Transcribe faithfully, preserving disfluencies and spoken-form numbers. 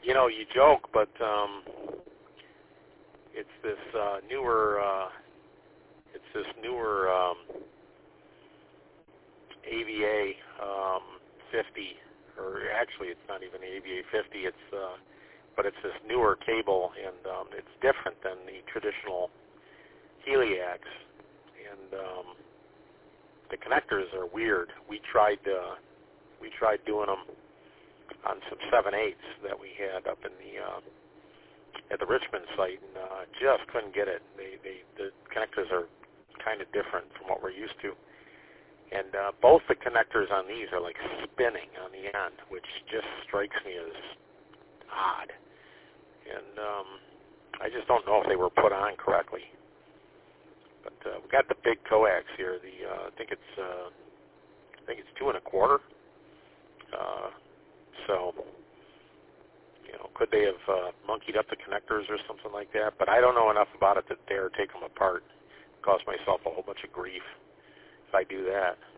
you know, you joke, but um, it's this uh, newer, uh, it's this newer um, A V A um, fifty, or actually, it's not even A V A fifty. It's uh, but it's this newer cable, and um, it's different than the traditional Heliacs, and um, the connectors are weird. We tried uh, we tried doing them on some seven eights that we had up in the uh, at the Richmond site, and uh, just couldn't get it. They, they the connectors are kind of different from what we're used to, and uh, both the connectors on these are like spinning on the end, which just strikes me as odd. And um, I just don't know if they were put on correctly. But uh, we got the big coax here. The uh, I think it's uh, I think it's two and a quarter. Uh, so you know, could they have uh, monkeyed up the connectors or something like that? But I don't know enough about it to dare take them apart. Cause myself a whole bunch of grief if I do that.